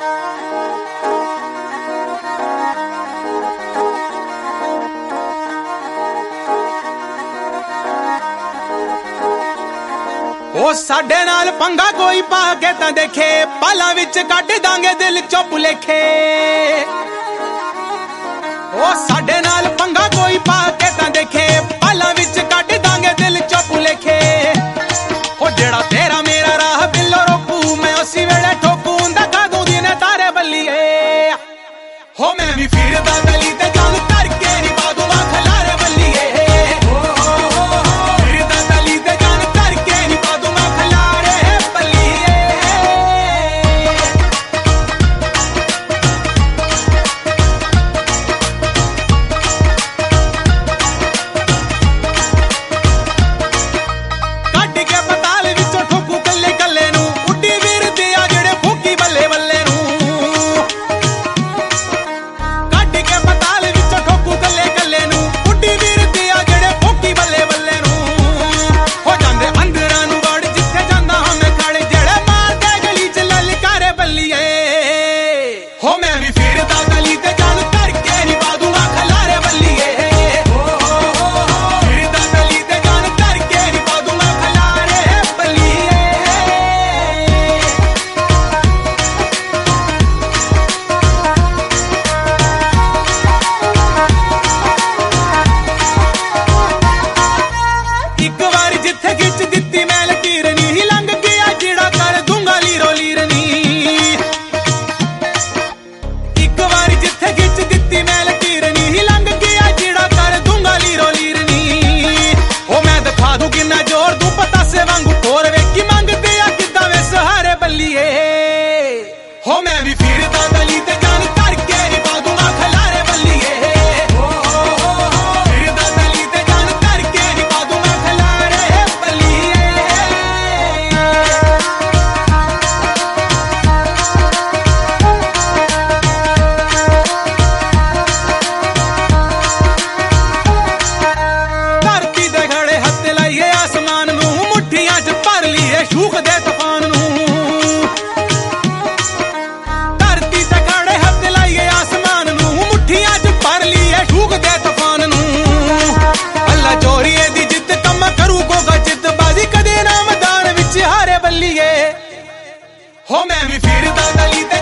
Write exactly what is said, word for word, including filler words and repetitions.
ओ साडे नाल पंगा कोई पा के तां देखे, पाला विच कढ दांगे दिल चो भुलेखे। ओ साडे नाल पंगा कोई पा के तां देखे, पाला विच कढ दांगे दिल चो भुलेखे। ओ जेड़ा तेरा मेरा राह बिल्लो रोकू, मैं उसी वेले ठोकू, दखा दूं दिने तारे बल्लिए। हो मैं भी फिरदा गली ते जान करके नी पा दूंगा खलारे बल्लिए। हो मैं भी फिरदा गली ते जान करके नी पा दूंगा खलारे बल्लिए। फिरदा गली ते जान करके नी पा दूंगा खलारे बल्लिए। धरती दे खड़े हत्थ लाइए आसमान नूं, मुठियां च भर लिए शूख दे तूफान नूं। हो मैं भी फिरदा गली